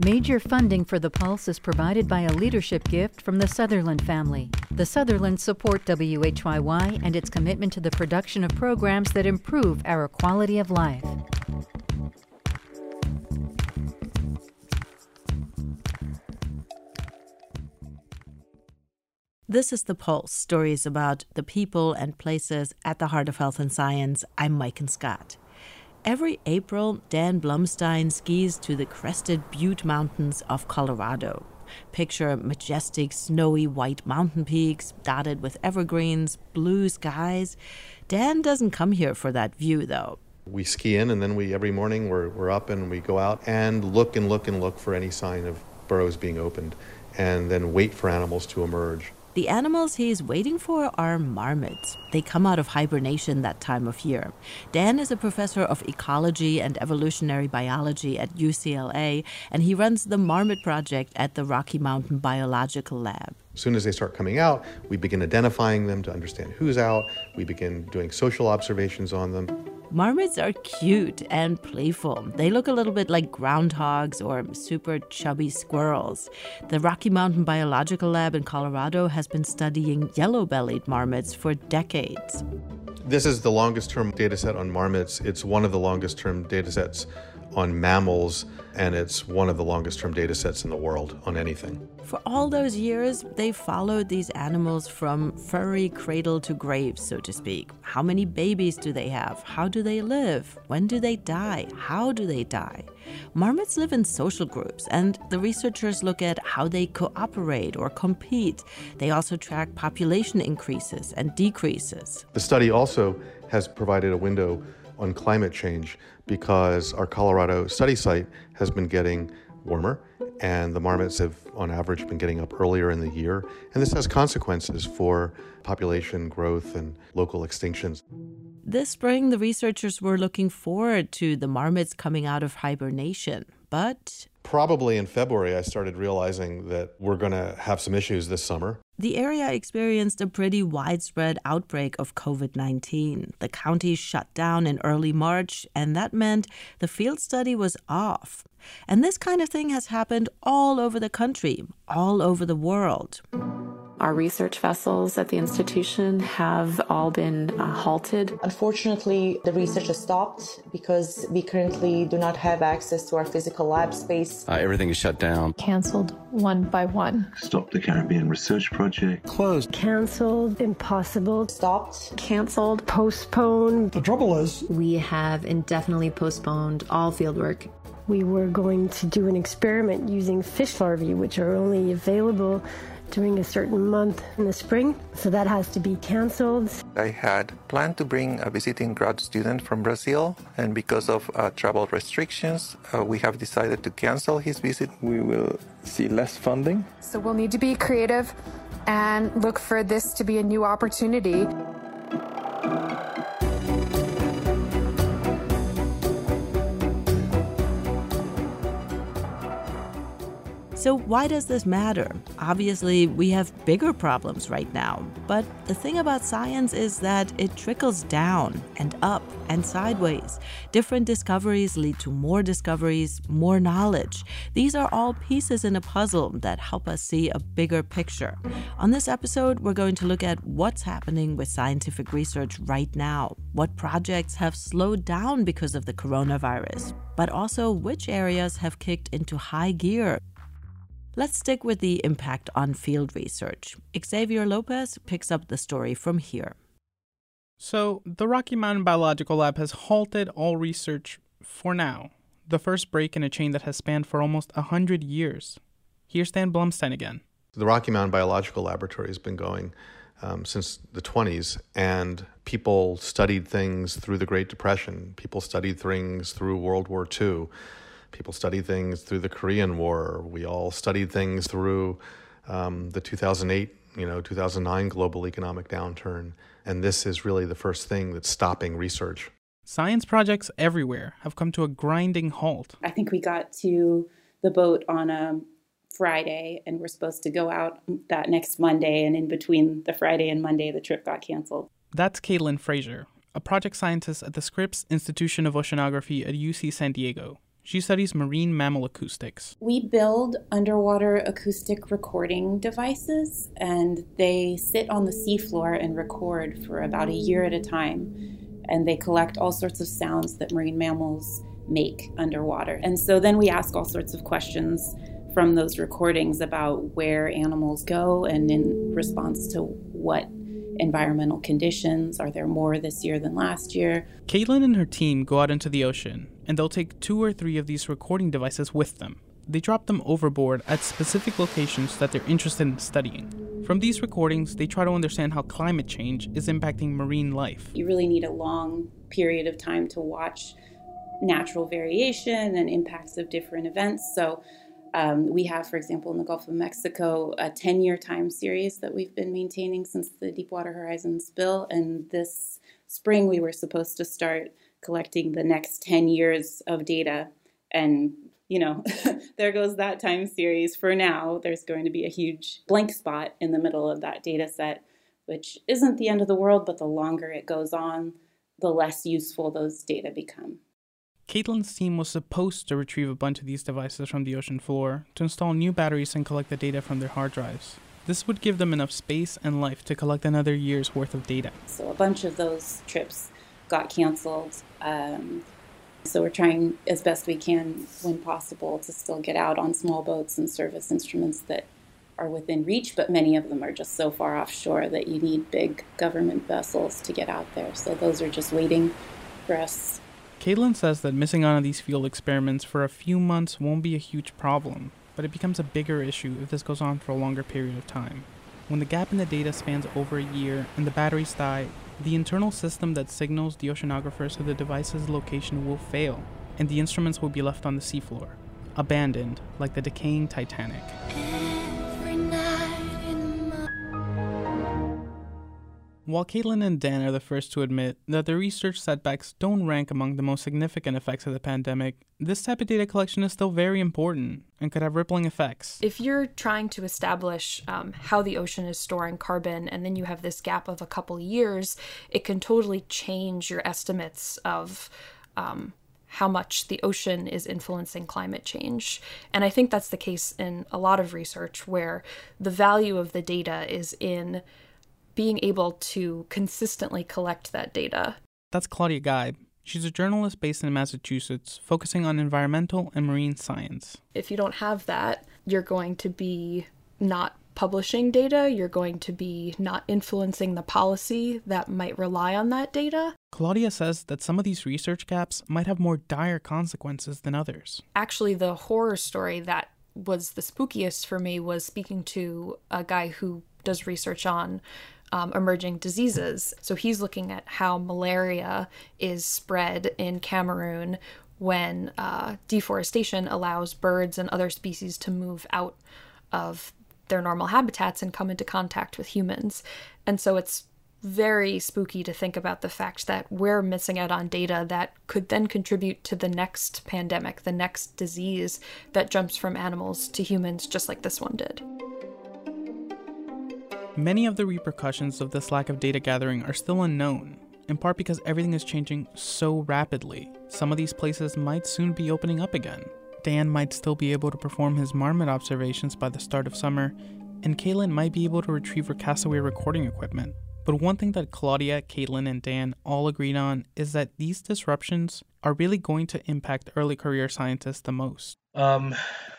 Major funding for The Pulse is provided by a leadership gift from the Sutherland family. The Sutherlands support WHYY and its commitment to the production of programs that improve our quality of life. This is The Pulse, stories about the people and places at the heart of health and science. I'm Maiken Scott. Every April, Dan Blumstein skis to the crested Butte Mountains of Colorado. Picture majestic, snowy white mountain peaks dotted with evergreens, blue skies. Dan doesn't come here for that view, though. We ski in, and then every morning we're up and we go out and look for any sign of burrows being opened, and then wait for animals to emerge. The animals he's waiting for are marmots. They come out of hibernation that time of year. Dan is a professor of ecology and evolutionary biology at UCLA, and he runs the Marmot Project at the Rocky Mountain Biological Lab. As soon as they start coming out, we begin identifying them to understand who's out. We begin doing social observations on them. Marmots are cute and playful. They look a little bit like groundhogs or super chubby squirrels. The Rocky Mountain Biological Lab in Colorado has been studying yellow-bellied marmots for decades. This is the longest-term data set on marmots. It's one of the longest-term data sets on mammals, and it's one of the longest-term data sets in the world on anything. For all those years, they followed these animals from furry cradle to grave, so to speak. How many babies do they have? How do they live? When do they die? How do they die? Marmots live in social groups, and the researchers look at how they cooperate or compete. They also track population increases and decreases. The study also has provided a window on climate change because our Colorado study site has been getting warmer, and the marmots have, on average, been getting up earlier in the year. And this has consequences for population growth and local extinctions. This spring, the researchers were looking forward to the marmots coming out of hibernation, but probably in February, I started realizing that we're going to have some issues this summer. The area experienced a pretty widespread outbreak of COVID-19. The county shut down in early March, and that meant the field study was off. And this kind of thing has happened all over the country, all over the world. Our research vessels at the institution have all been halted. Unfortunately, the research has stopped because we currently do not have access to our physical lab space. Everything is shut down. Canceled one by one. Stopped the Caribbean Research Project. Closed. Canceled. Impossible. Stopped. Canceled. Postponed. The trouble is, we have indefinitely postponed all fieldwork. We were going to do an experiment using fish larvae, which are only available during a certain month in the spring, so that has to be canceled. I had planned to bring a visiting grad student from Brazil, and because of travel restrictions, we have decided to cancel his visit. We will see less funding. So we'll need to be creative and look for this to be a new opportunity. So why does this matter? Obviously, we have bigger problems right now. But the thing about science is that it trickles down and up and sideways. Different discoveries lead to more discoveries, more knowledge. These are all pieces in a puzzle that help us see a bigger picture. On this episode, we're going to look at what's happening with scientific research right now, what projects have slowed down because of the coronavirus, but also which areas have kicked into high gear. Let's stick with the impact on field research. Xavier Lopez picks up the story from here. So, the Rocky Mountain Biological Lab has halted all research for now, the first break in a chain that has spanned for almost 100 years. Here's Dan Blumstein again. The Rocky Mountain Biological Laboratory has been going since the 20s, and people studied things through the Great Depression. People studied things through World War II. People studied things through the Korean War. We all studied things through the 2008, 2009 global economic downturn. And this is really the first thing that's stopping research. Science projects everywhere have come to a grinding halt. I think we got to the boat on a Friday, and we're supposed to go out that next Monday. And in between the Friday and Monday, the trip got canceled. That's Caitlin Fraser, a project scientist at the Scripps Institution of Oceanography at UC San Diego. She studies marine mammal acoustics. We build underwater acoustic recording devices, and they sit on the seafloor and record for about a year at a time. And they collect all sorts of sounds that marine mammals make underwater. And so then we ask all sorts of questions from those recordings about where animals go and in response to what environmental conditions. Are there more this year than last year? Caitlin and her team go out into the ocean, and they'll take 2 or 3 of these recording devices with them. They drop them overboard at specific locations that they're interested in studying. From these recordings, they try to understand how climate change is impacting marine life. You really need a long period of time to watch natural variation and impacts of different events. So we have, for example, in the Gulf of Mexico, a 10-year time series that we've been maintaining since the Deepwater Horizon spill. And this spring, we were supposed to start collecting the next 10 years of data. And, there goes that time series. For now, there's going to be a huge blank spot in the middle of that data set, which isn't the end of the world, but the longer it goes on, the less useful those data become. Caitlin's team was supposed to retrieve a bunch of these devices from the ocean floor to install new batteries and collect the data from their hard drives. This would give them enough space and life to collect another year's worth of data. So a bunch of those trips got canceled. So we're trying as best we can, when possible, to still get out on small boats and service instruments that are within reach, but many of them are just so far offshore that you need big government vessels to get out there. So those are just waiting for us. Caitlin says that missing out on these field experiments for a few months won't be a huge problem, but it becomes a bigger issue if this goes on for a longer period of time. When the gap in the data spans over a year and the batteries die, the internal system that signals the oceanographers to the device's location will fail, and the instruments will be left on the seafloor, abandoned like the decaying Titanic. While Caitlin and Dan are the first to admit that the research setbacks don't rank among the most significant effects of the pandemic, this type of data collection is still very important and could have rippling effects. If you're trying to establish how the ocean is storing carbon, and then you have this gap of a couple years, it can totally change your estimates of how much the ocean is influencing climate change. And I think that's the case in a lot of research, where the value of the data is in being able to consistently collect that data. That's Claudia Geib. She's a journalist based in Massachusetts, focusing on environmental and marine science. If you don't have that, you're going to be not publishing data, you're going to be not influencing the policy that might rely on that data. Claudia says that some of these research gaps might have more dire consequences than others. Actually, the horror story that was the spookiest for me was speaking to a guy who does research on emerging diseases. So he's looking at how malaria is spread in Cameroon when deforestation allows birds and other species to move out of their normal habitats and come into contact with humans. And so it's very spooky to think about the fact that we're missing out on data that could then contribute to the next pandemic, the next disease that jumps from animals to humans, just like this one did. Many of the repercussions of this lack of data gathering are still unknown, in part because everything is changing so rapidly. Some of these places might soon be opening up again. Dan might still be able to perform his marmot observations by the start of summer, and Caitlin might be able to retrieve her castaway recording equipment. But one thing that Claudia, Caitlin, and Dan all agreed on is that these disruptions are really going to impact early career scientists the most. A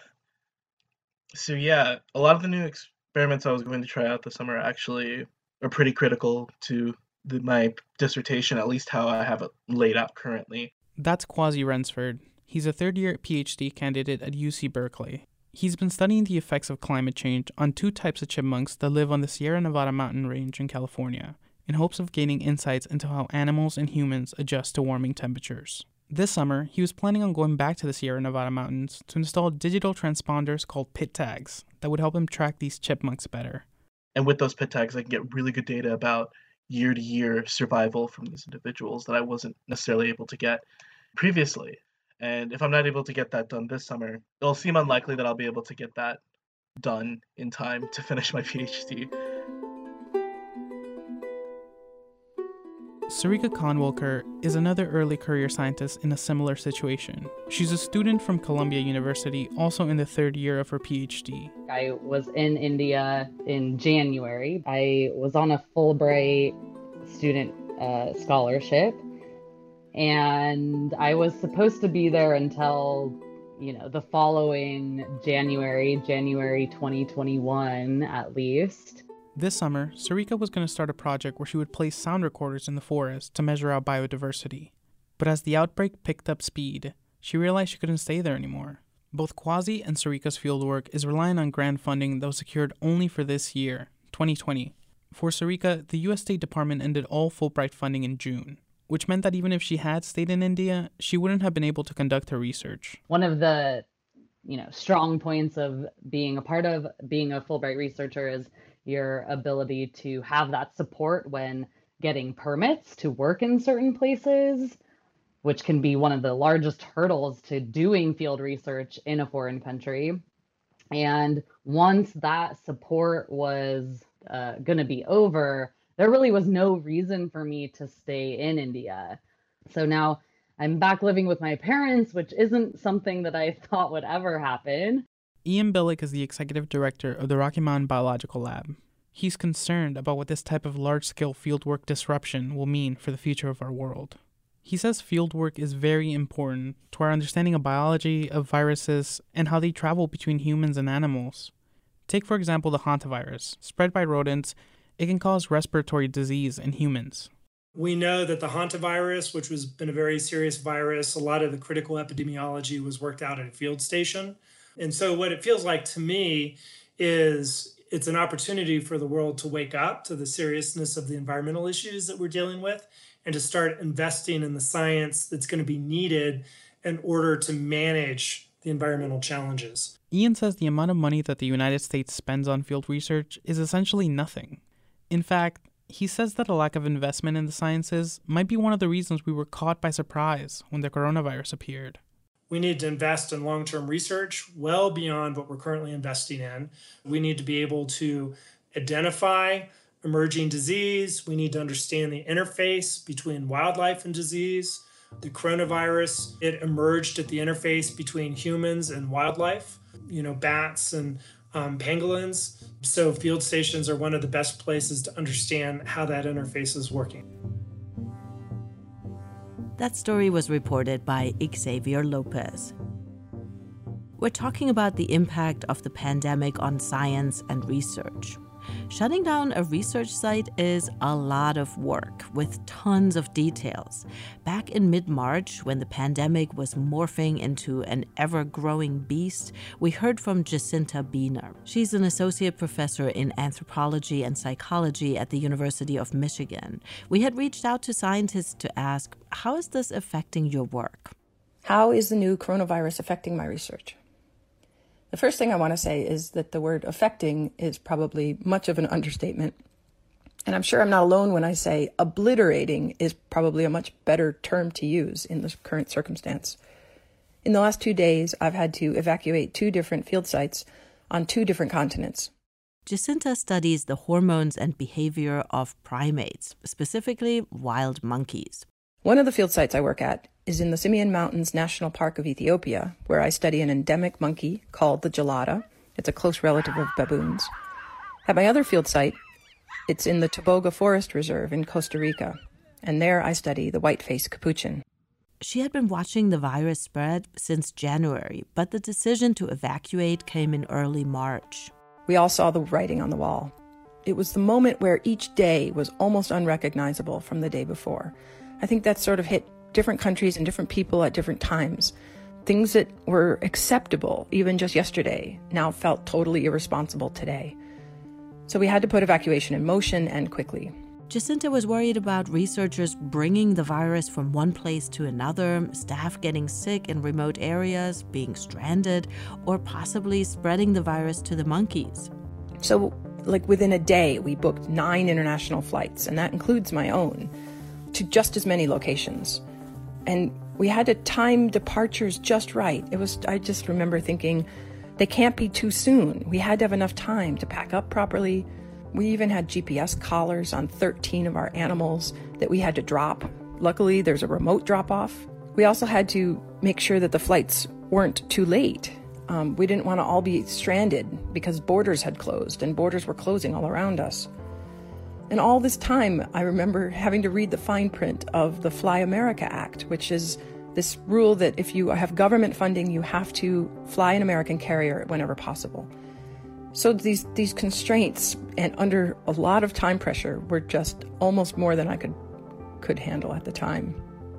lot of the new experiments I was going to try out this summer actually are pretty critical to my dissertation, at least how I have it laid out currently. That's Kwasi Rensford. He's a third-year PhD candidate at UC Berkeley. He's been studying the effects of climate change on 2 types of chipmunks that live on the Sierra Nevada mountain range in California, in hopes of gaining insights into how animals and humans adjust to warming temperatures. This summer, he was planning on going back to the Sierra Nevada mountains to install digital transponders called pit tags that would help him track these chipmunks better. And with those pit tags, I can get really good data about year-to-year survival from these individuals that I wasn't necessarily able to get previously. And if I'm not able to get that done this summer, it'll seem unlikely that I'll be able to get that done in time to finish my PhD. Sarika Kahnwilker is another early career scientist in a similar situation. She's a student from Columbia University, also in the third year of her PhD. I was in India in January. I was on a Fulbright student scholarship, and I was supposed to be there until, the following January 2021 at least. This summer, Sarika was going to start a project where she would place sound recorders in the forest to measure out biodiversity. But as the outbreak picked up speed, she realized she couldn't stay there anymore. Both Kwasi and Sarika's fieldwork is relying on grant funding that was secured only for this year, 2020. For Sarika, the U.S. State Department ended all Fulbright funding in June, which meant that even if she had stayed in India, she wouldn't have been able to conduct her research. One of the, strong points of being a part of being a Fulbright researcher is your ability to have that support when getting permits to work in certain places, which can be one of the largest hurdles to doing field research in a foreign country. And once that support was going to be over, there really was no reason for me to stay in India. So now I'm back living with my parents, which isn't something that I thought would ever happen. Ian Billick is the executive director of the Rocky Mountain Biological Lab. He's concerned about what this type of large-scale fieldwork disruption will mean for the future of our world. He says fieldwork is very important to our understanding of biology, of viruses, and how they travel between humans and animals. Take, for example, the hantavirus. Spread by rodents, it can cause respiratory disease in humans. We know that the hantavirus, which has been a very serious virus, a lot of the critical epidemiology was worked out at a field station. And so what it feels like to me is it's an opportunity for the world to wake up to the seriousness of the environmental issues that we're dealing with and to start investing in the science that's going to be needed in order to manage the environmental challenges. Ian says the amount of money that the United States spends on field research is essentially nothing. In fact, he says that a lack of investment in the sciences might be one of the reasons we were caught by surprise when the coronavirus appeared. We need to invest in long-term research well beyond what we're currently investing in. We need to be able to identify emerging disease. We need to understand the interface between wildlife and disease. The coronavirus, it emerged at the interface between humans and wildlife, bats and pangolins. So field stations are one of the best places to understand how that interface is working. That story was reported by Xavier Lopez. We're talking about the impact of the pandemic on science and research. Shutting down a research site is a lot of work with tons of details. Back in mid-March, when the pandemic was morphing into an ever-growing beast, we heard from Jacinta Biener. She's an associate professor in anthropology and psychology at the University of Michigan. We had reached out to scientists to ask, how is this affecting your work? How is the new coronavirus affecting my research? The first thing I want to say is that the word affecting is probably much of an understatement. And I'm sure I'm not alone when I say obliterating is probably a much better term to use in the current circumstance. In the last 2 days, I've had to evacuate 2 different field sites on 2 different continents. Jacinta studies the hormones and behavior of primates, specifically wild monkeys. One of the field sites I work at is in the Simien Mountains National Park of Ethiopia, where I study an endemic monkey called the gelada. It's a close relative of baboons. At my other field site, it's in the Toboga Forest Reserve in Costa Rica, and there I study the white-faced capuchin. She had been watching the virus spread since January, but the decision to evacuate came in early March. We all saw the writing on the wall. It was the moment where each day was almost unrecognizable from the day before. I think that sort of hit different countries and different people at different times. Things that were acceptable even just yesterday now felt totally irresponsible today. So we had to put evacuation in motion and quickly. Jacinta was worried about researchers bringing the virus from one place to another, staff getting sick in remote areas, being stranded, or possibly spreading the virus to the monkeys. So, within a day, we booked 9 international flights, and that includes my own, to just as many locations. And we had to time departures just right. I just remember thinking, they can't be too soon. We had to have enough time to pack up properly, We even had GPS collars on 13 of our animals that we had to drop. Luckily, there's a remote drop-off. We also had to make sure that the flights weren't too late. We didn't want to all be stranded because borders had closed, and borders were closing all around us. And all this time, I remember having to read the fine print of the Fly America Act, which is this rule that if you have government funding, you have to fly an American carrier whenever possible. So these constraints, and under a lot of time pressure, were just almost more than I could handle at the time.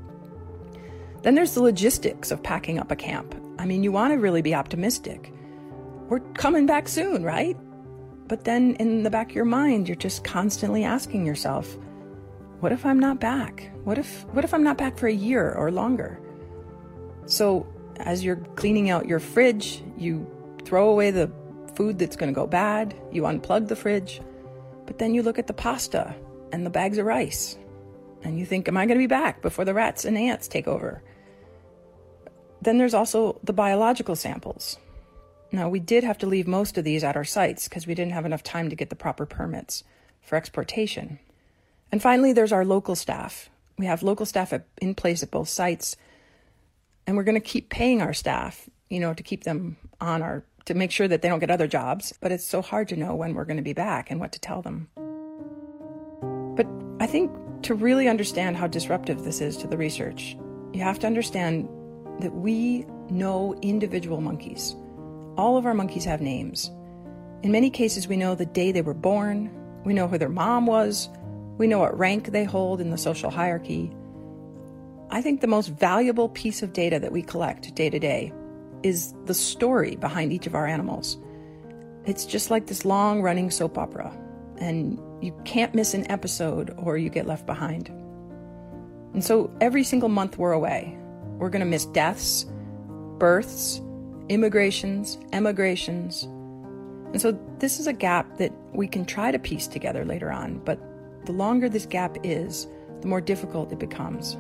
Then there's the logistics of packing up a camp. I mean, you want to really be optimistic. We're coming back soon, right? But then in the back of your mind, you're just constantly asking yourself, what if I'm not back? What if I'm not back for a year or longer? So as you're cleaning out your fridge, you throw away the food that's going to go bad, you unplug the fridge, but then you look at the pasta and the bags of rice, and you think, am I going to be back before the rats and ants take over? Then there's also the biological samples. Now, we did have to leave most of these at our sites because we didn't have enough time to get the proper permits for exportation. And finally, there's our local staff. We have local staff in place at both sites, and we're going to keep paying our staff, to keep them to make sure that they don't get other jobs. But it's so hard to know when we're going to be back and what to tell them. But I think to really understand how disruptive this is to the research, you have to understand that we know individual monkeys. All of our monkeys have names. In many cases, we know the day they were born, we know who their mom was, we know what rank they hold in the social hierarchy. I think the most valuable piece of data that we collect day to day is the story behind each of our animals. It's just like this long-running soap opera, and you can't miss an episode or you get left behind. And so every single month we're away, we're going to miss deaths, births, immigrations, emigrations. And so this is a gap that we can try to piece together later on, but the longer this gap is, the more difficult it becomes.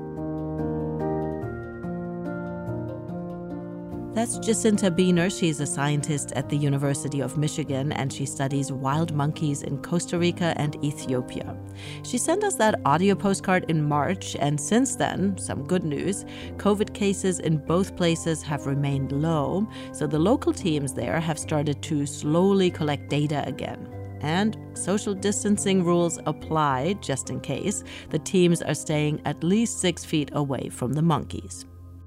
That's Jacinta Beener. She's a scientist at the University of Michigan, and she studies wild monkeys in Costa Rica and Ethiopia. She sent us that audio postcard in March, and since then, some good news, COVID cases in both places have remained low, so the local teams there have started to slowly collect data again. And social distancing rules apply, just in case. The teams are staying at least 6 feet away from the monkeys.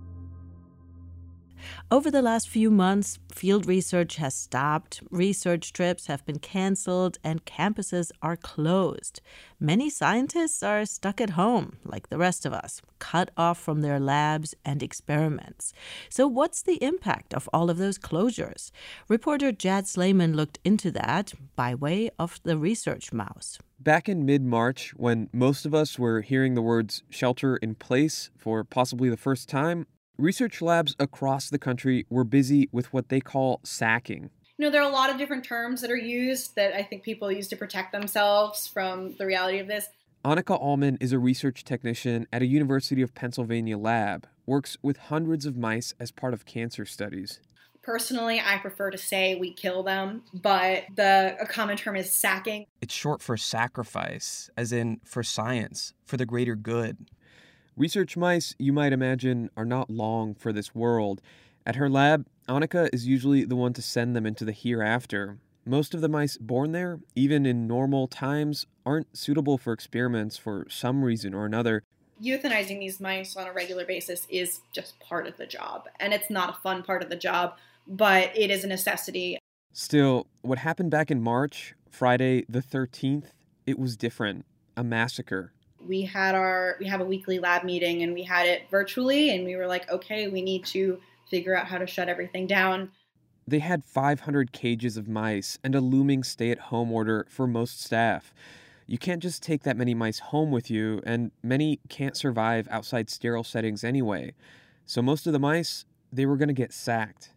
Over the last few months, field research has stopped, research trips have been canceled, and campuses are closed. Many scientists are stuck at home, like the rest of us, cut off from their labs and experiments. So what's the impact of all of those closures? Reporter Jad Slayman looked into that by way of the Research Mouse. Back in mid-March, when most of us were hearing the words shelter in place for possibly the first time, research labs across the country were busy with what they call sacking. There are a lot of different terms that are used that I think people use to protect themselves from the reality of this. Annika Allman is a research technician at a University of Pennsylvania lab, works with hundreds of mice as part of cancer studies. Personally, I prefer to say we kill them, but a common term is sacking. It's short for sacrifice, as in for science, for the greater good. Research mice, you might imagine, are not long for this world. At her lab, Annika is usually the one to send them into the hereafter. Most of the mice born there, even in normal times, aren't suitable for experiments for some reason or another. Euthanizing these mice on a regular basis is just part of the job. And it's not a fun part of the job, but it is a necessity. Still, what happened back in March, Friday the 13th, it was different. A massacre. We have a weekly lab meeting, and we had it virtually, and we were like, okay, we need to figure out how to shut everything down. They had 500 cages of mice and a looming stay-at-home order for most staff. You can't just take that many mice home with you, and many can't survive outside sterile settings anyway. So most of the mice, they were going to get sacked.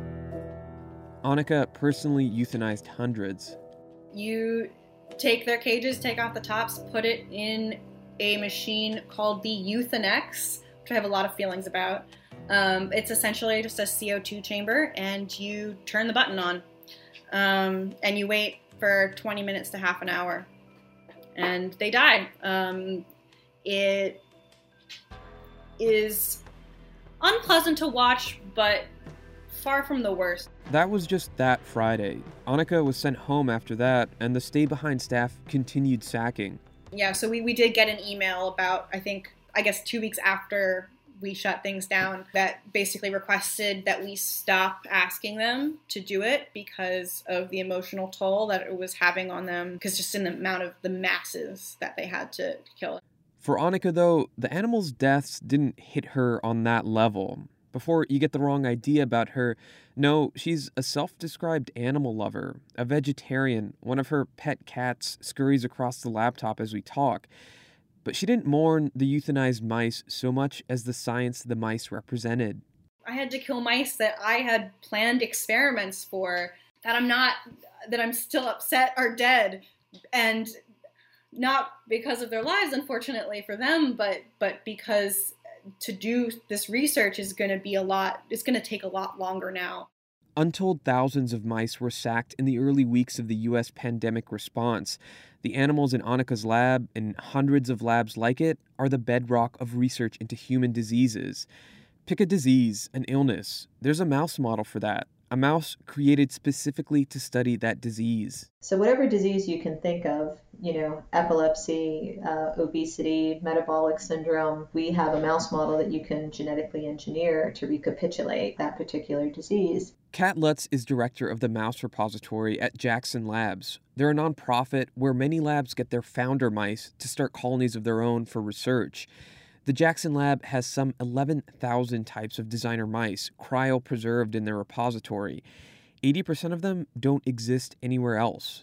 Annika personally euthanized hundreds. You take their cages, take off the tops, put it in a machine called the Euthanex, which I have a lot of feelings about. It's essentially just a CO2 chamber, and you turn the button on, and you wait for 20 minutes to half an hour, and they died. It is unpleasant to watch, but far from the worst. That was just that Friday. Annika was sent home after that, and the stay-behind staff continued sacking. Yeah, so we did get an email about, I guess 2 weeks after we shut things down, that basically requested that we stop asking them to do it because of the emotional toll that it was having on them, because just in the amount of the masses that they had to kill. For Annika, though, the animals' deaths didn't hit her on that level. Before you get the wrong idea about her, no, she's a self-described animal lover, a vegetarian. One of her pet cats scurries across the laptop as we talk. But she didn't mourn the euthanized mice so much as the science the mice represented. I had to kill mice that I had planned experiments for, that I'm still upset are dead. And not because of their lives, unfortunately for them, but because to do this research is going to be it's going to take a lot longer now. Untold thousands of mice were sacked in the early weeks of the U.S. pandemic response. The animals in Annika's lab, and hundreds of labs like it, are the bedrock of research into human diseases. Pick a disease, an illness. There's a mouse model for that. A mouse created specifically to study that disease. So whatever disease you can think of, epilepsy, obesity, metabolic syndrome, we have a mouse model that you can genetically engineer to recapitulate that particular disease. Kat Lutz is director of the Mouse Repository at Jackson Labs. They're a nonprofit where many labs get their founder mice to start colonies of their own for research. The Jackson Lab has some 11,000 types of designer mice cryopreserved in their repository. 80% of them don't exist anywhere else.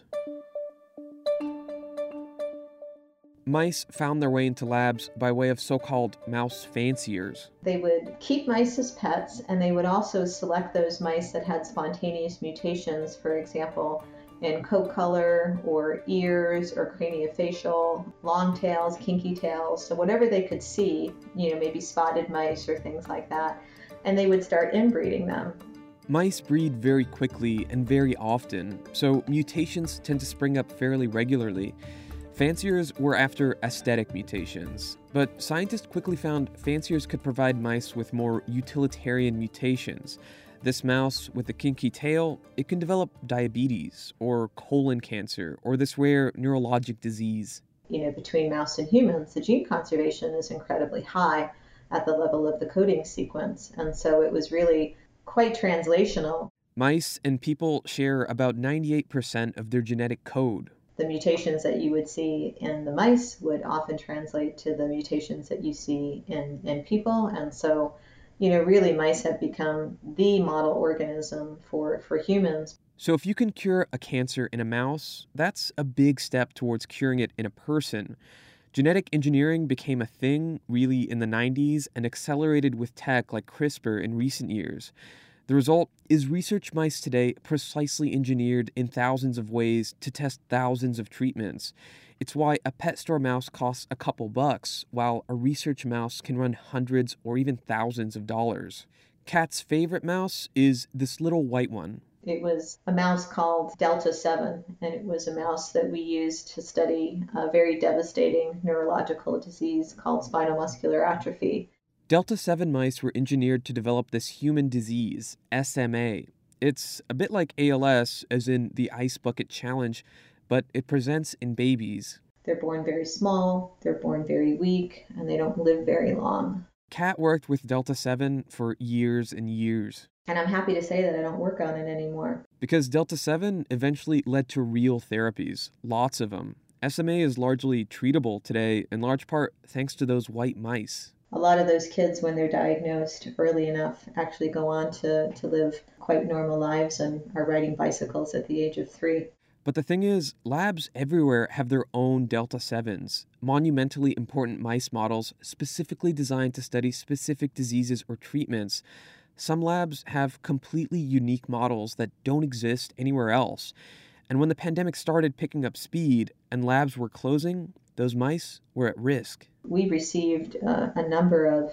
Mice found their way into labs by way of so-called mouse fanciers. They would keep mice as pets, and they would also select those mice that had spontaneous mutations, for example, in coat color or ears or craniofacial, long tails, kinky tails, so whatever they could see, maybe spotted mice or things like that, and they would start inbreeding them. Mice breed very quickly and very often, so mutations tend to spring up fairly regularly. Fanciers were after aesthetic mutations, but scientists quickly found fanciers could provide mice with more utilitarian mutations. This mouse with the kinky tail, it can develop diabetes or colon cancer or this rare neurologic disease. Between mouse and humans, the gene conservation is incredibly high at the level of the coding sequence, and so it was really quite translational. Mice and people share about 98% of their genetic code. The mutations that you would see in the mice would often translate to the mutations that you see in people, and so really mice have become the model organism for humans. So if you can cure a cancer in a mouse, that's a big step towards curing it in a person. Genetic engineering became a thing really in the 90s and accelerated with tech like CRISPR in recent years. The result is research mice today precisely engineered in thousands of ways to test thousands of treatments. It's why a pet store mouse costs a couple bucks, while a research mouse can run hundreds or even thousands of dollars. Kat's favorite mouse is this little white one. It was a mouse called Delta 7, and it was a mouse that we used to study a very devastating neurological disease called spinal muscular atrophy. Delta 7 mice were engineered to develop this human disease, SMA. It's a bit like ALS, as in the Ice Bucket Challenge, but it presents in babies. They're born very small, they're born very weak, and they don't live very long. Kat worked with Delta 7 for years and years. And I'm happy to say that I don't work on it anymore. Because Delta 7 eventually led to real therapies, lots of them. SMA is largely treatable today, in large part thanks to those white mice. A lot of those kids, when they're diagnosed early enough, actually go on to live quite normal lives and are riding bicycles at the age of 3. But the thing is, labs everywhere have their own Delta 7s, monumentally important mice models specifically designed to study specific diseases or treatments. Some labs have completely unique models that don't exist anywhere else. And when the pandemic started picking up speed and labs were closing, those mice were at risk. We received a number of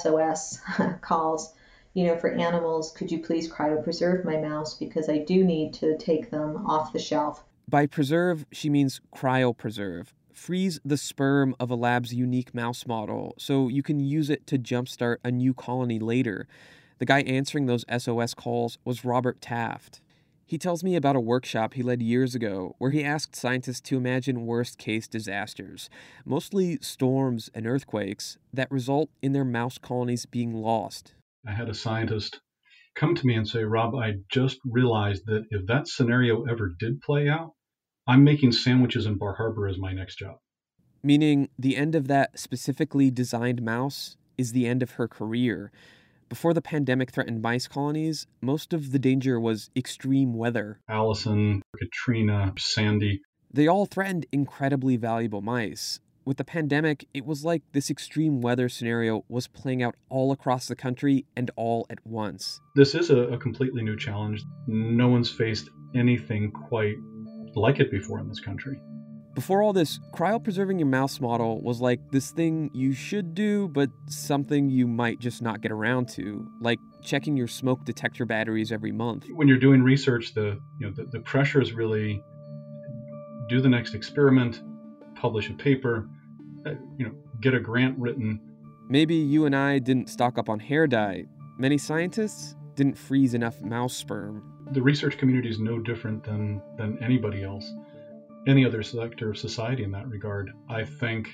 SOS calls, for animals. Could you please cryopreserve my mouse because I do need to take them off the shelf. By preserve, she means cryopreserve. Freeze the sperm of a lab's unique mouse model so you can use it to jumpstart a new colony later. The guy answering those SOS calls was Robert Taft. He tells me about a workshop he led years ago where he asked scientists to imagine worst-case disasters, mostly storms and earthquakes, that result in their mouse colonies being lost. I had a scientist come to me and say, Rob, I just realized that if that scenario ever did play out, I'm making sandwiches in Bar Harbor as my next job. Meaning the end of that specifically designed mouse is the end of her career. Before the pandemic threatened mice colonies, most of the danger was extreme weather. Allison, Katrina, Sandy. They all threatened incredibly valuable mice. With the pandemic, it was like this extreme weather scenario was playing out all across the country and all at once. This is a completely new challenge. No one's faced anything quite like it before in this country. Before all this, cryopreserving your mouse model was like this thing you should do, but something you might just not get around to, like checking your smoke detector batteries every month. When you're doing research, the pressure is really do the next experiment, publish a paper, get a grant written. Maybe you and I didn't stock up on hair dye. Many scientists didn't freeze enough mouse sperm. The research community is no different than anybody else. Any other sector of society in that regard. I think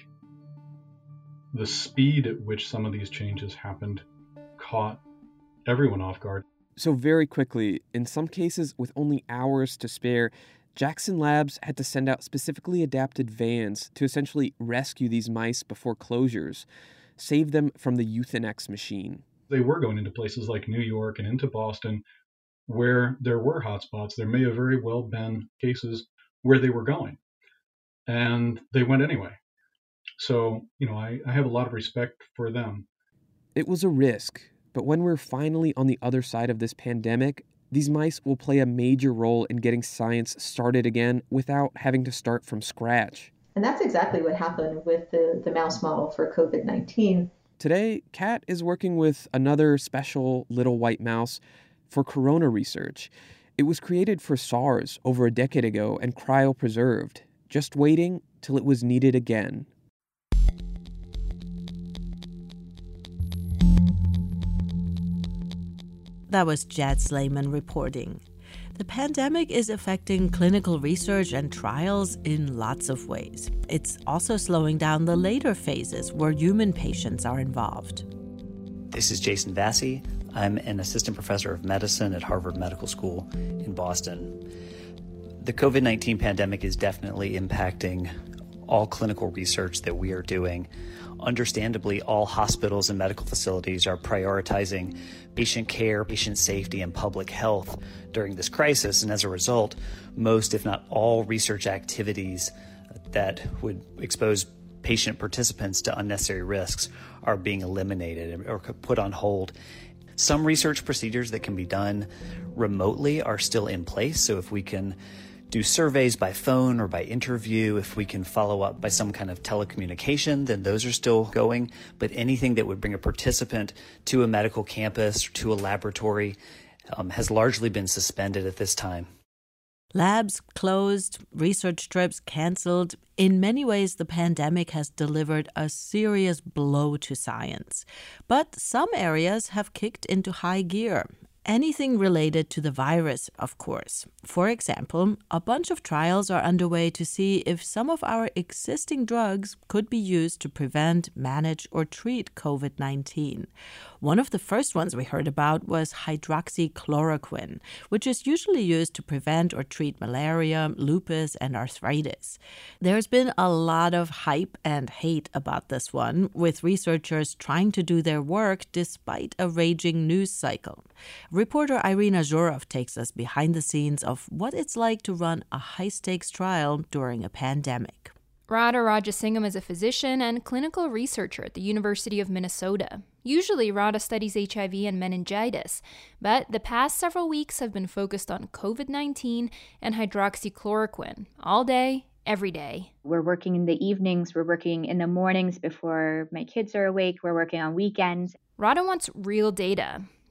the speed at which some of these changes happened caught everyone off guard. So very quickly, in some cases with only hours to spare, Jackson Labs had to send out specifically adapted vans to essentially rescue these mice before closures, save them from the Euthanex machine. They were going into places like New York and into Boston where there were hotspots. There may have very well been cases where they were going, and they went anyway. So, I have a lot of respect for them. It was a risk, but when we're finally on the other side of this pandemic, these mice will play a major role in getting science started again without having to start from scratch. And that's exactly what happened with the mouse model for COVID-19. Today, Kat is working with another special little white mouse for corona research. It was created for SARS over a decade ago and cryopreserved, just waiting till it was needed again. That was Jad Slayman reporting. The pandemic is affecting clinical research and trials in lots of ways. It's also slowing down the later phases where human patients are involved. This is Jason Vassy. I'm an assistant professor of medicine at Harvard Medical School in Boston. The COVID-19 pandemic is definitely impacting all clinical research that we are doing. Understandably, all hospitals and medical facilities are prioritizing patient care, patient safety, and public health during this crisis. And as a result, most, if not all, research activities that would expose patient participants to unnecessary risks are being eliminated or put on hold. Some research procedures that can be done remotely are still in place. So if we can do surveys by phone or by interview, if we can follow up by some kind of telecommunication, then those are still going. But anything that would bring a participant to a medical campus or to a laboratory has largely been suspended at this time. Labs closed, research trips canceled. In many ways, the pandemic has delivered a serious blow to science. But some areas have kicked into high gear. Anything related to the virus, of course. For example, a bunch of trials are underway to see if some of our existing drugs could be used to prevent, manage, or treat COVID-19. One of the first ones we heard about was hydroxychloroquine, which is usually used to prevent or treat malaria, lupus, and arthritis. There's been a lot of hype and hate about this one, with researchers trying to do their work despite a raging news cycle. Reporter Irina Zhurov takes us behind the scenes of what it's like to run a high-stakes trial during a pandemic. Radha Rajasingham is a physician and clinical researcher at the University of Minnesota. Usually, Radha studies HIV and meningitis, but the past several weeks have been focused on COVID-19 and hydroxychloroquine, all day, every day. We're working in the evenings, we're working in the mornings before my kids are awake, we're working on weekends. Radha wants real data.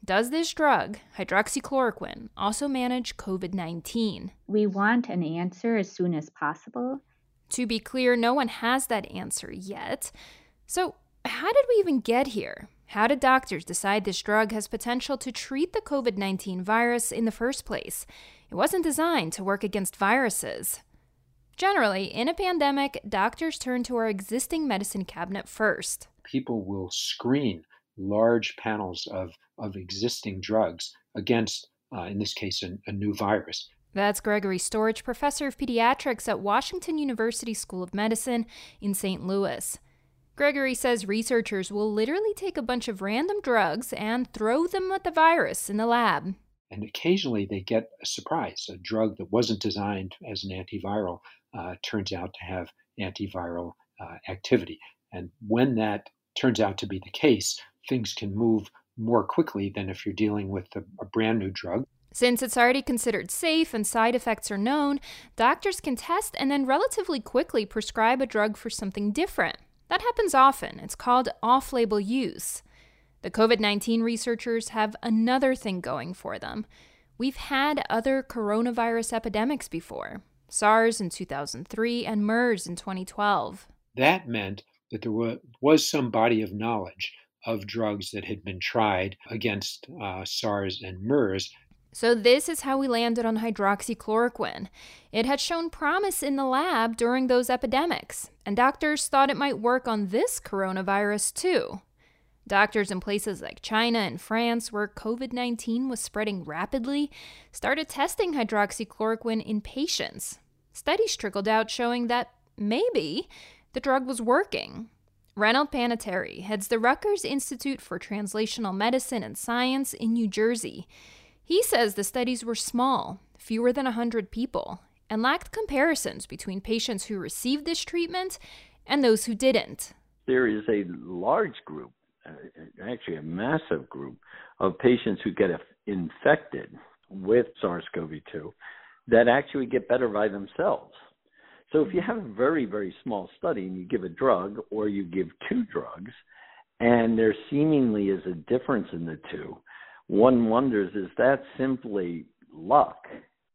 Does this drug, hydroxychloroquine, also manage COVID-19? We want an answer as soon as possible. To be clear, no one has that answer yet. So, how did we even get here? How did doctors decide this drug has potential to treat the COVID-19 virus in the first place? It wasn't designed to work against viruses. Generally, in a pandemic, doctors turn to our existing medicine cabinet first. People will screen large panels of existing drugs against, in this case, a new virus. That's Gregory Storch, professor of pediatrics at Washington University School of Medicine in St. Louis. Gregory says researchers will literally take a bunch of random drugs and throw them at the virus in the lab. And occasionally they get a surprise. A drug that wasn't designed as an antiviral turns out to have antiviral activity. And when that turns out to be the case, things can move more quickly than if you're dealing with a brand new drug. Since it's already considered safe and side effects are known, doctors can test and then relatively quickly prescribe a drug for something different. That happens often. It's called off-label use. The COVID-19 researchers have another thing going for them. We've had other coronavirus epidemics before. SARS in 2003 and MERS in 2012. That meant that there was some body of knowledge of drugs that had been tried against SARS and MERS. So this is how we landed on hydroxychloroquine. It had shown promise in the lab during those epidemics, and doctors thought it might work on this coronavirus too. Doctors in places like China and France, where COVID-19 was spreading rapidly, started testing hydroxychloroquine in patients. Studies trickled out showing that maybe the drug was working. Reynold Panettiere heads the Rutgers Institute for Translational Medicine and Science in New Jersey. He says the studies were small, fewer than 100 people, and lacked comparisons between patients who received this treatment and those who didn't. There is a large group, actually a massive group, of patients who get infected with SARS-CoV-2 that actually get better by themselves. So if you have a very, very small study and you give a drug or you give two drugs and there seemingly is a difference in the two, one wonders, is that simply luck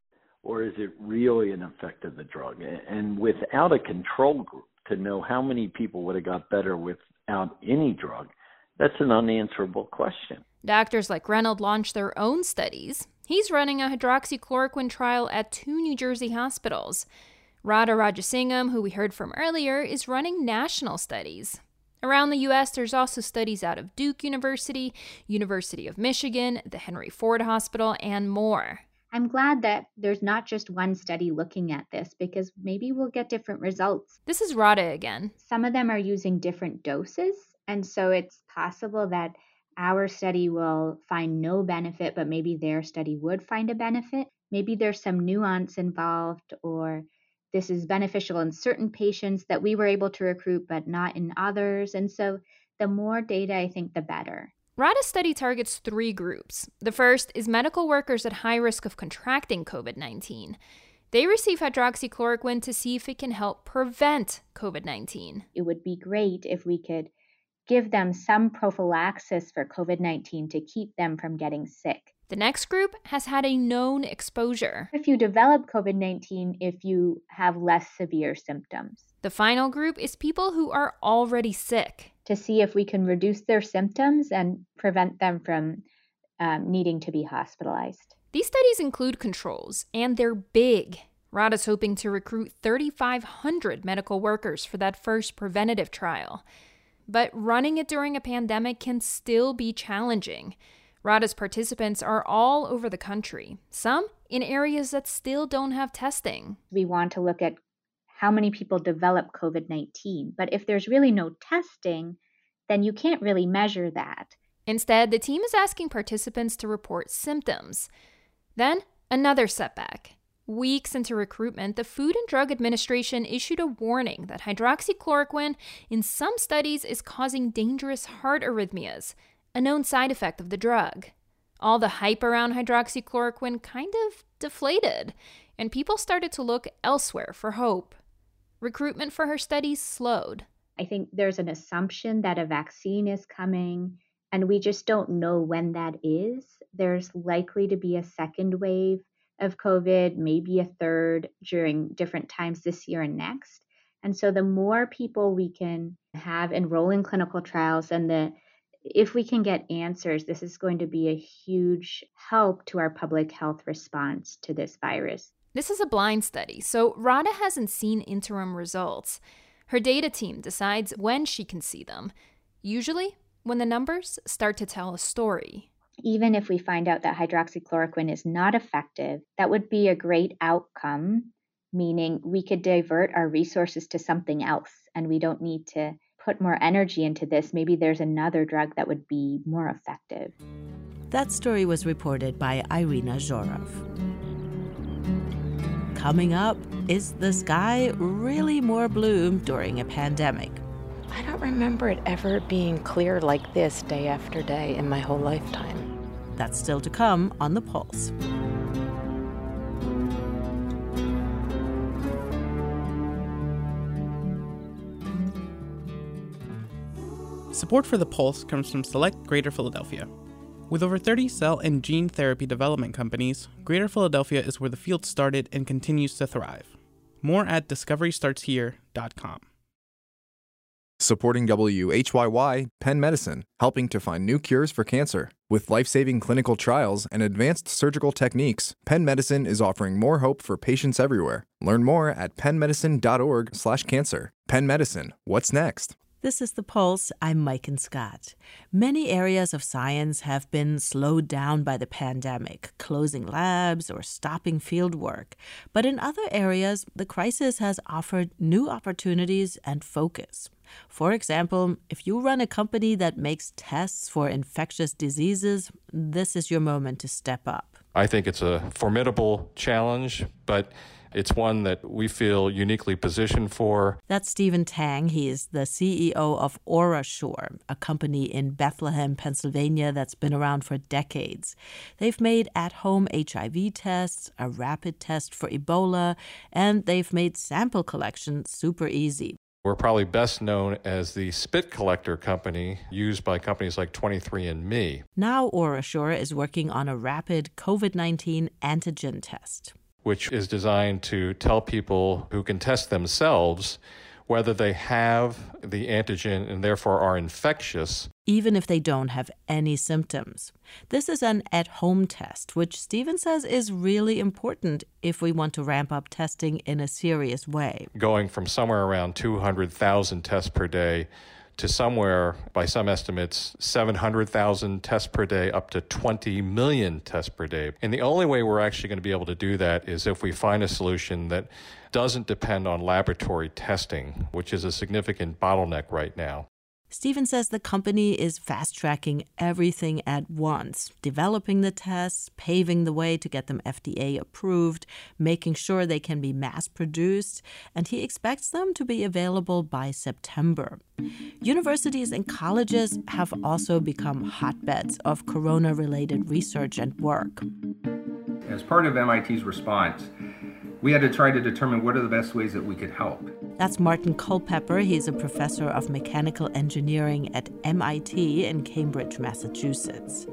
or is it really an effect of the drug? And without a control group to know how many people would have got better without any drug, that's an unanswerable question. Doctors like Reynold launched their own studies. He's running a hydroxychloroquine trial at 2 New Jersey hospitals. Radha Rajasingham, who we heard from earlier, is running national studies. Around the U.S., there's also studies out of Duke University, University of Michigan, the Henry Ford Hospital, and more. I'm glad that there's not just one study looking at this because maybe we'll get different results. This is Radha again. Some of them are using different doses, and so it's possible that our study will find no benefit, but maybe their study would find a benefit. Maybe there's some nuance involved, or this is beneficial in certain patients that we were able to recruit, but not in others. And so the more data, I think, the better. Radha's study targets 3 groups. The first is medical workers at high risk of contracting COVID-19. They receive hydroxychloroquine to see if it can help prevent COVID-19. It would be great if we could give them some prophylaxis for COVID-19 to keep them from getting sick. The next group has had a known exposure. If you develop COVID-19, if you have less severe symptoms. The final group is people who are already sick. To see if we can reduce their symptoms and prevent them from needing to be hospitalized. These studies include controls, and they're big. Radha's hoping to recruit 3,500 medical workers for that first preventative trial. But running it during a pandemic can still be challenging. Radha's participants are all over the country, some in areas that still don't have testing. We want to look at how many people develop COVID-19, but if there's really no testing, then you can't really measure that. Instead, the team is asking participants to report symptoms. Then, another setback. Weeks into recruitment, the Food and Drug Administration issued a warning that hydroxychloroquine in some studies is causing dangerous heart arrhythmias, a known side effect of the drug. All the hype around hydroxychloroquine kind of deflated, and people started to look elsewhere for hope. Recruitment for her studies slowed. I think there's an assumption that a vaccine is coming And we just don't know when that is. There's likely to be a second wave of COVID, maybe a third during different times this year and next. And so the more people we can have enroll in clinical trials and if we can get answers, this is going to be a huge help to our public health response to this virus. This is a blind study, so Radha hasn't seen interim results. Her data team decides when she can see them, usually when the numbers start to tell a story. Even if we find out that hydroxychloroquine is not effective, that would be a great outcome, meaning we could divert our resources to something else and we don't need to put more energy into this. Maybe there's another drug that would be more effective. That story was reported by Irina Zhorov. Coming up, is the sky really more blue during a pandemic? I don't remember it ever being clear like this day after day in my whole lifetime. That's still to come on The Pulse. Support for The Pulse comes from Select Greater Philadelphia. With over 30 cell and gene therapy development companies, Greater Philadelphia is where the field started and continues to thrive. More at discoverystartshere.com. Supporting WHYY, Penn Medicine, helping to find new cures for cancer. With life-saving clinical trials and advanced surgical techniques, Penn Medicine is offering more hope for patients everywhere. Learn more at pennmedicine.org/cancer. Penn Medicine, what's next? This is The Pulse. I'm Maiken Scott. Many areas of science have been slowed down by the pandemic, closing labs or stopping field work. But in other areas, the crisis has offered new opportunities and focus. For example, if you run a company that makes tests for infectious diseases, this is your moment to step up. I think it's a formidable challenge, but it's one that we feel uniquely positioned for. That's Stephen Tang. He is the CEO of OraSure, a company in Bethlehem, Pennsylvania that's been around for decades. They've made at-home HIV tests, a rapid test for Ebola, and they've made sample collection super easy. We're probably best known as the spit collector company used by companies like 23andMe. Now OraSure is working on a rapid COVID-19 antigen test, which is designed to tell people who can test themselves whether they have the antigen and therefore are infectious, even if they don't have any symptoms. This is an at-home test, which Stephen says is really important if we want to ramp up testing in a serious way. Going from somewhere around 200,000 tests per day to somewhere, by some estimates, 700,000 tests per day, up to 20 million tests per day. And the only way we're actually going to be able to do that is if we find a solution that doesn't depend on laboratory testing, which is a significant bottleneck right now. Stephen says the company is fast-tracking everything at once, developing the tests, paving the way to get them FDA approved, making sure they can be mass-produced, and he expects them to be available by September. Universities and colleges have also become hotbeds of corona-related research and work. As part of MIT's response, we had to try to determine what are the best ways that we could help. That's Martin Culpepper. He's a professor of mechanical engineering at MIT in Cambridge, Massachusetts.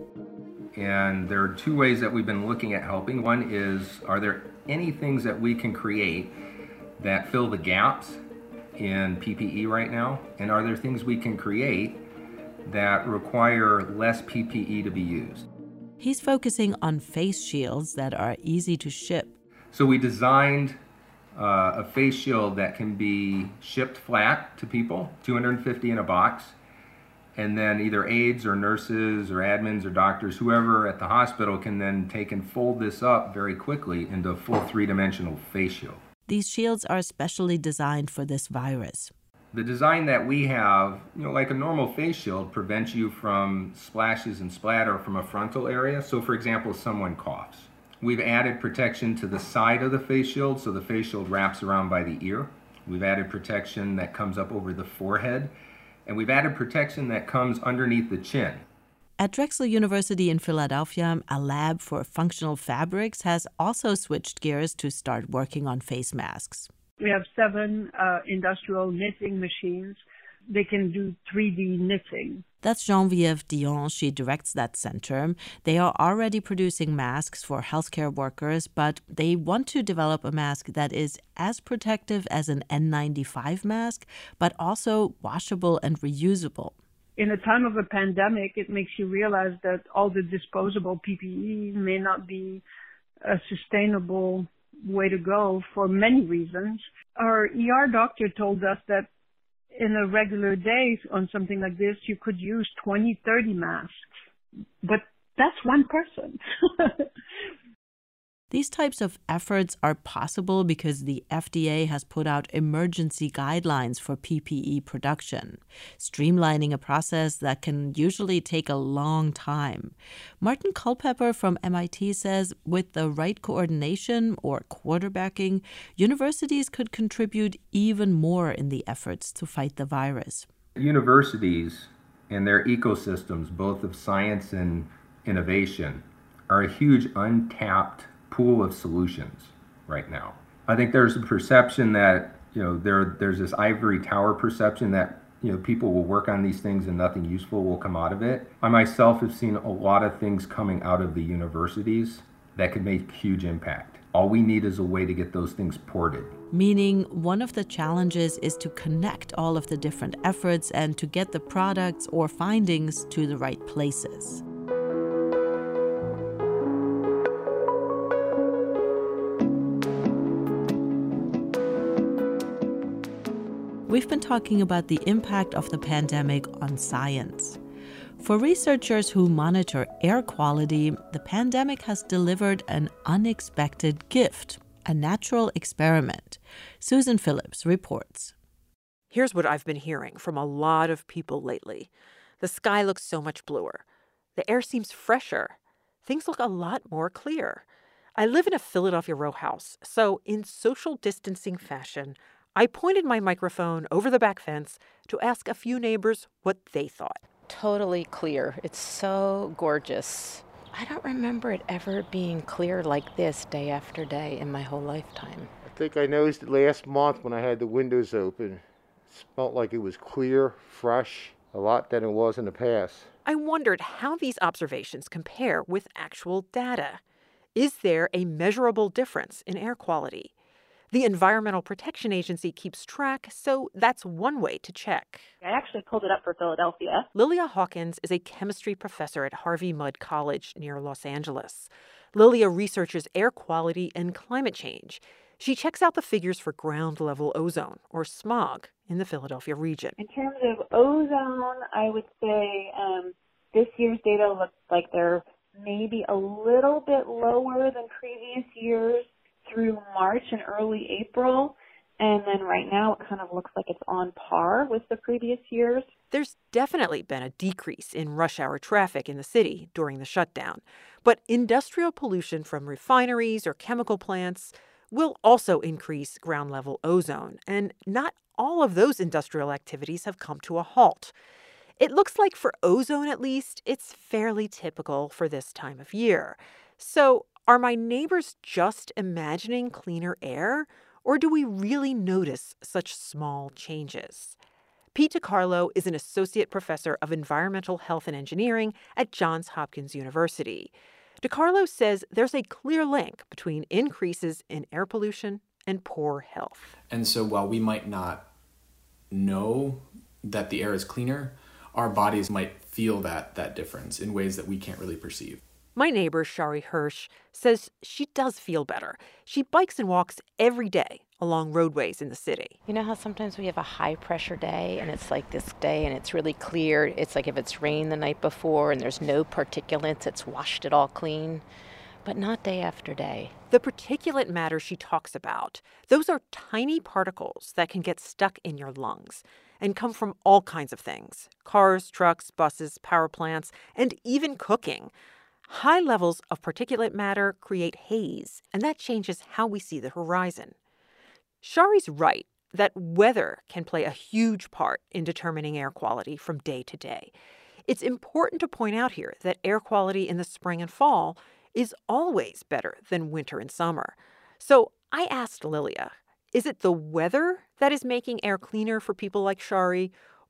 And there are two ways that we've been looking at helping. One is, are there any things that we can create that fill the gaps in PPE right now? And are there things we can create that require less PPE to be used? He's focusing on face shields that are easy to ship. So we designed a face shield that can be shipped flat to people, 250 in a box, and then either aides or nurses or admins or doctors, whoever at the hospital can then take and fold this up very quickly into a full three-dimensional face shield. These shields are specially designed for this virus. The design that we have, like a normal face shield, prevents you from splashes and splatter from a frontal area. So for example, if someone coughs. We've added protection to the side of the face shield, so the face shield wraps around by the ear. We've added protection that comes up over the forehead, and we've added protection that comes underneath the chin. At Drexel University in Philadelphia, a lab for functional fabrics has also switched gears to start working on face masks. We have 7 industrial knitting machines they can do 3D knitting. That's Geneviève Dion. She directs that center. They are already producing masks for healthcare workers, but they want to develop a mask that is as protective as an N95 mask, but also washable and reusable. In a time of a pandemic, it makes you realize that all the disposable PPE may not be a sustainable way to go for many reasons. Our ER doctor told us that in a regular day on something like this, you could use 20, 30 masks. But that's one person. These types of efforts are possible because the FDA has put out emergency guidelines for PPE production, streamlining a process that can usually take a long time. Martin Culpepper from MIT says with the right coordination or quarterbacking, universities could contribute even more in the efforts to fight the virus. Universities and their ecosystems, both of science and innovation, are a huge untapped pool of solutions right now. I think there's a perception that, there's this ivory tower perception that, people will work on these things and nothing useful will come out of it. I myself have seen a lot of things coming out of the universities that could make huge impact. All we need is a way to get those things ported. Meaning one of the challenges is to connect all of the different efforts and to get the products or findings to the right places. We've been talking about the impact of the pandemic on science. For researchers who monitor air quality, the pandemic has delivered an unexpected gift, a natural experiment. Susan Phillips reports. Here's what I've been hearing from a lot of people lately. The sky looks so much bluer. The air seems fresher. Things look a lot more clear. I live in a Philadelphia row house, so in social distancing fashion, I pointed my microphone over the back fence to ask a few neighbors what they thought. Totally clear. It's so gorgeous. I don't remember it ever being clear like this day after day in my whole lifetime. I think I noticed it last month when I had the windows open. It smelled like it was clear, fresh, a lot than it was in the past. I wondered how these observations compare with actual data. Is there a measurable difference in air quality? The Environmental Protection Agency keeps track, so that's one way to check. I actually pulled it up for Philadelphia. Lilia Hawkins is a chemistry professor at Harvey Mudd College near Los Angeles. Lilia researches air quality and climate change. She checks out the figures for ground-level ozone, or smog, in the Philadelphia region. In terms of ozone, I would say this year's data looks like they're maybe a little bit lower than previous years through March and early April, and then right now it kind of looks like it's on par with the previous years. There's definitely been a decrease in rush hour traffic in the city during the shutdown, but industrial pollution from refineries or chemical plants will also increase ground level ozone, and not all of those industrial activities have come to a halt. It looks like for ozone at least, it's fairly typical for this time of year. So are my neighbors just imagining cleaner air, or do we really notice such small changes? Pete DiCarlo is an associate professor of environmental health and engineering at Johns Hopkins University. DiCarlo says there's a clear link between increases in air pollution and poor health. And so while we might not know that the air is cleaner, our bodies might feel that difference in ways that we can't really perceive. My neighbor, Shari Hirsch, says she does feel better. She bikes and walks every day along roadways in the city. You know how sometimes we have a high-pressure day, and it's like this day, and it's really clear. It's like if it's rained the night before and there's no particulates, it's washed it all clean. But not day after day. The particulate matter she talks about, those are tiny particles that can get stuck in your lungs and come from all kinds of things. Cars, trucks, buses, power plants, and even cooking. High levels of particulate matter create haze, and that changes how we see the horizon. Shari's right that weather can play a huge part in determining air quality from day to day. It's important to point out here that air quality in the spring and fall is always better than winter and summer. So I asked Lilia, is it the weather that is making air cleaner for people like Shari,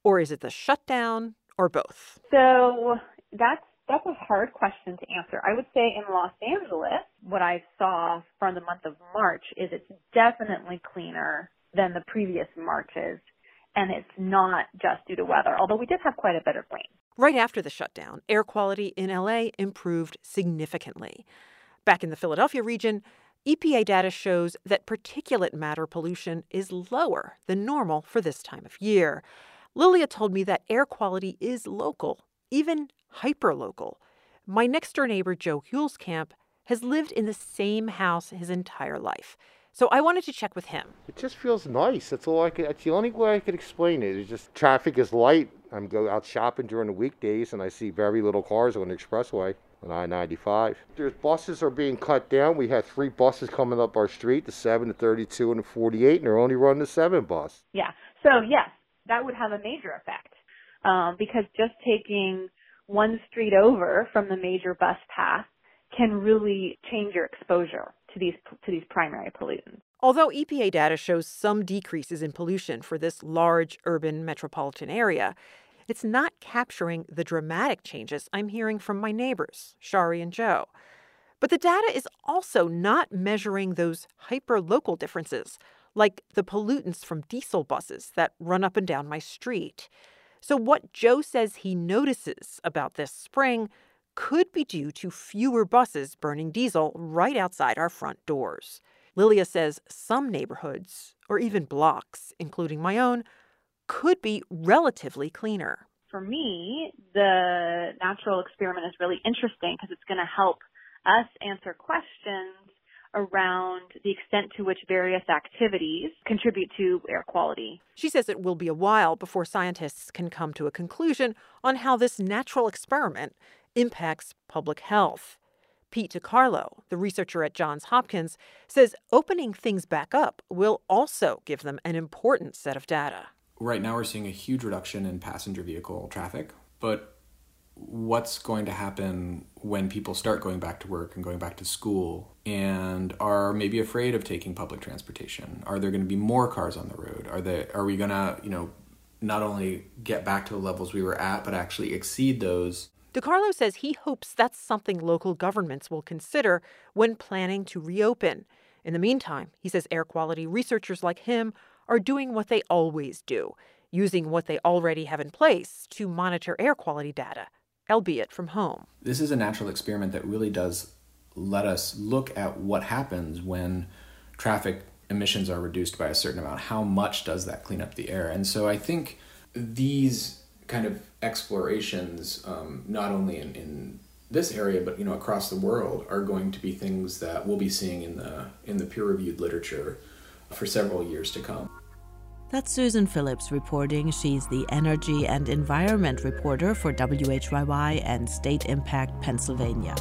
Or is it the shutdown, or both? So that's a hard question to answer. I would say in Los Angeles, what I saw from the month of March is it's definitely cleaner than the previous Marches, and it's not just due to weather, although we did have quite a bit of rain. Right after the shutdown, air quality in LA improved significantly. Back in the Philadelphia region, EPA data shows that particulate matter pollution is lower than normal for this time of year. Lilia told me that air quality is local, even hyperlocal. My next-door neighbor, Joe Hulskamp, has lived in the same house his entire life. So I wanted to check with him. It just feels nice. That's the only way I could explain it. It's just traffic is light. I'm go out shopping during the weekdays, and I see very little cars on the expressway on I-95. There's buses are being cut down. We had 3 buses coming up our street, the 7, the 32, and the 48, and they're only running the 7 bus. Yeah. So, yes, that would have a major effect because just taking one street over from the major bus path can really change your exposure to these primary pollutants. Although EPA data shows some decreases in pollution for this large urban metropolitan area, it's not capturing the dramatic changes I'm hearing from my neighbors, Shari and Joe. But the data is also not measuring those hyper-local differences, like the pollutants from diesel buses that run up and down my street. So what Joe says he notices about this spring could be due to fewer buses burning diesel right outside our front doors. Lilia says some neighborhoods, or even blocks, including my own, could be relatively cleaner. For me, the natural experiment is really interesting because it's going to help us answer questions around the extent to which various activities contribute to air quality. She says it will be a while before scientists can come to a conclusion on how this natural experiment impacts public health. Pete DiCarlo, the researcher at Johns Hopkins, says opening things back up will also give them an important set of data. Right now we're seeing a huge reduction in passenger vehicle traffic, but what's going to happen when people start going back to work and going back to school and are maybe afraid of taking public transportation? Are there going to be more cars on the road? Are we going to, not only get back to the levels we were at, but actually exceed those? DiCarlo says he hopes that's something local governments will consider when planning to reopen. In the meantime, he says air quality researchers like him are doing what they always do, using what they already have in place to monitor air quality data, albeit from home. This is a natural experiment that really does let us look at what happens when traffic emissions are reduced by a certain amount. How much does that clean up the air? And so I think these kind of explorations, not only in this area, but across the world, are going to be things that we'll be seeing in the peer-reviewed literature for several years to come. That's Susan Phillips reporting. She's the Energy and Environment reporter for WHYY and State Impact Pennsylvania.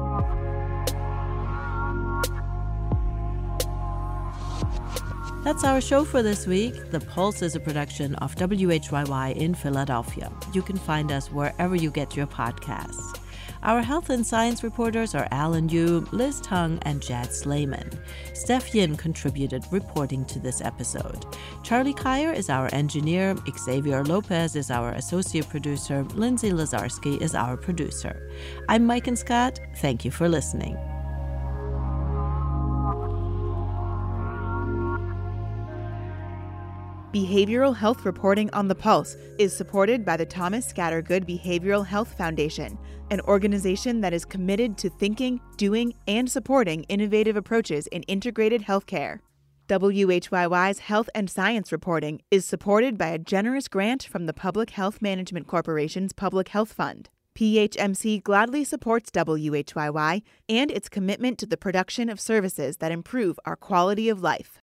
That's our show for this week. The Pulse is a production of WHYY in Philadelphia. You can find us wherever you get your podcasts. Our health and science reporters are Alan Yu, Liz Tung, and Jad Slayman. Steph Yin contributed reporting to this episode. Charlie Kyer is our engineer. Xavier Lopez is our associate producer. Lindsay Lazarski is our producer. I'm Mike Scott. Thank you for listening. Behavioral health reporting on the Pulse is supported by the Thomas Scattergood Behavioral Health Foundation, an organization that is committed to thinking, doing, and supporting innovative approaches in integrated healthcare. WHYY's health and science reporting is supported by a generous grant from the Public Health Management Corporation's Public Health Fund. PHMC gladly supports WHYY and its commitment to the production of services that improve our quality of life.